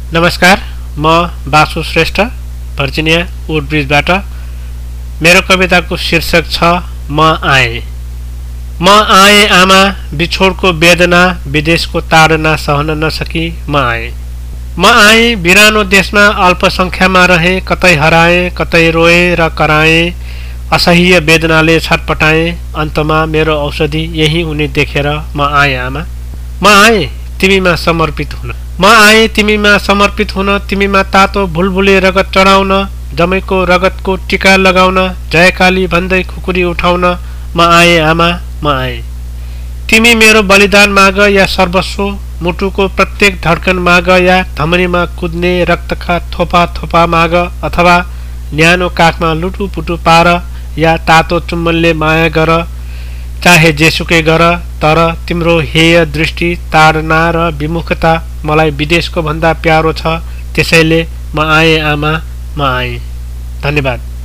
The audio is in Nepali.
नमस्कार, म बासु श्रेष्ठ भर्जिनिया वुडब्रिजबाट। मेरो कविताको शीर्षक छ म आएँ। म आएँ आमा, बिछोडको वेदना विदेशको ताडना सहन नसकी म आएँ। म आएँ बिरानो देशमा अल्पसंख्यामा रहेँ, कतै हराएँ कतै रोएँ र कराएँ, असह्य वेदनाले छटपटाएँ। अन्तमा मेरो औषधि यही हुने देखेर म आएँ आमा। म आएँ तिमीमा समर्पित हुन। म आएँ तिमीमा समर्पित हुन, तिमीमा तातो भुलभुले रगत चढाउन, जमैको रगतको टीका लगाउन, जयकाली भन्दै खुकुरी उठाउन। म आएँ आमा, म आएँ। तिमी मेरो बलिदान माग या सर्वस्व, मुटुको प्रत्येक धड्कन माग या धमनीमा कुद्ने रक्तका थोपा थोपा माग, अथवा न्यानो काखमा लुटुपुटु पार या तातो चुम्बनले माया गर। चाहे जेसुकै गर, तर तिम्रो हेय दृष्टि, ताडना र विमुखता मलाई विदेशको भन्दा प्यारो छ। त्यसैले म आएँ आमा, म आएँ। धन्यवाद।